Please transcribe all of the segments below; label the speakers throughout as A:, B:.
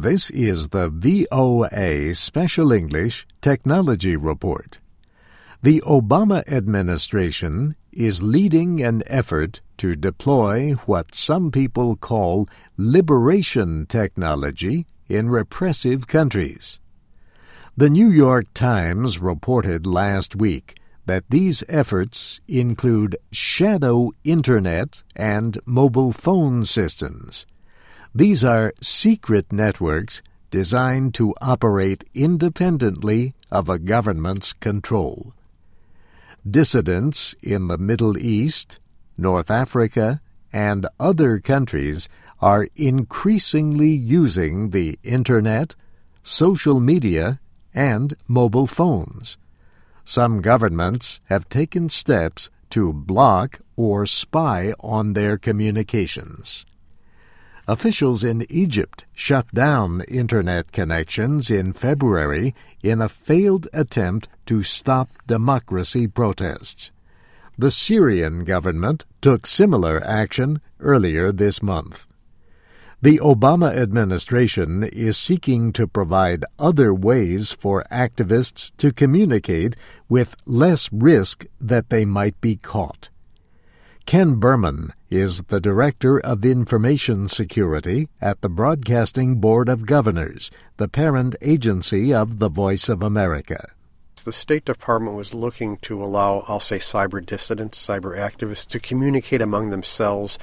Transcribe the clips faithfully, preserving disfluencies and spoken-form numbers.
A: This is the V O A Special English Technology Report. The Obama administration is leading an effort to deploy what some people call liberation technology in repressive countries. The New York Times reported last week that these efforts include shadow Internet and mobile phone systems. These are secret networks designed to operate independently of a government's control. Dissidents in the Middle East, North Africa, and other countries are increasingly using the Internet, social media, and mobile phones. Some governments have taken steps to block or spy on their communications. Officials in Egypt shut down Internet connections in February in a failed attempt to stop democracy protests. The Syrian government took similar action earlier this month. The Obama administration is seeking to provide other ways for activists to communicate with less risk that they might be caught. Ken Berman is the Director of Information Security at the Broadcasting Board of Governors, the parent agency of the Voice of America.
B: The State Department was looking to allow, I'll say, cyber dissidents, cyber activists to communicate among themselves.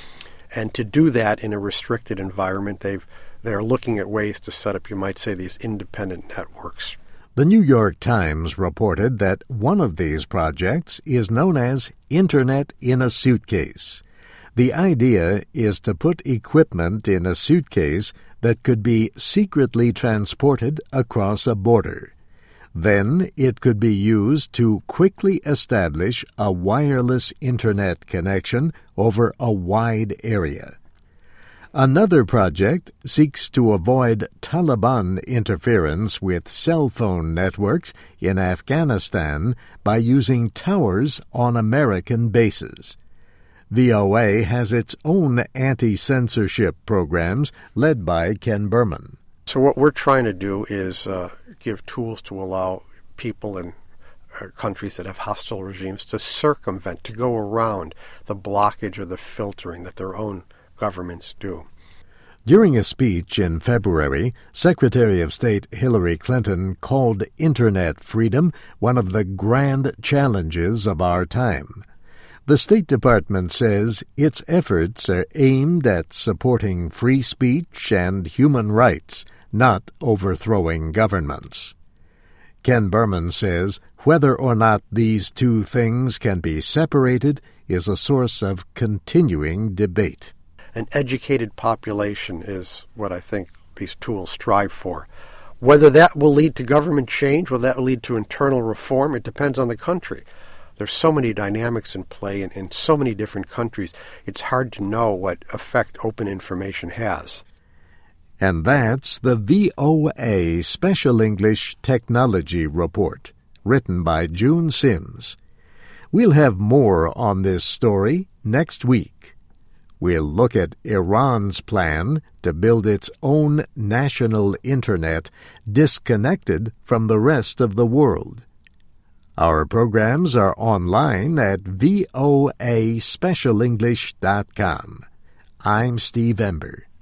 B: And to do that in a restricted environment, they've, they're looking at ways to set up, you might say, these independent networks.
A: The New York Times reported that one of these projects is known as Internet in a Suitcase. The idea is to put equipment in a suitcase that could be secretly transported across a border. Then it could be used to quickly establish a wireless Internet connection over a wide area. Another project seeks to avoid Taliban interference with cell phone networks in Afghanistan by using towers on American bases. V O A has its own anti-censorship programs led by Ken Berman.
B: So what we're trying to do is uh, give tools to allow people in uh, countries that have hostile regimes to circumvent, to go around the blockage or the filtering that their own governments do.
A: During a speech in February, Secretary of State Hillary Clinton called Internet freedom one of the grand challenges of our time. The State Department says its efforts are aimed at supporting free speech and human rights, not overthrowing governments. Ken Berman says whether or not these two things can be separated is a source of continuing debate.
B: An educated population is what I think these tools strive for. Whether that will lead to government change, whether that will lead to internal reform, it depends on the country. There's so many dynamics in play in, in so many different countries, it's hard to know what effect open information has.
A: And that's the V O A Special English Technology Report, written by June Sims. We'll have more on this story next week. We'll look at Iran's plan to build its own national Internet disconnected from the rest of the world. Our programs are online at voa special english dot com. I'm Steve Ember.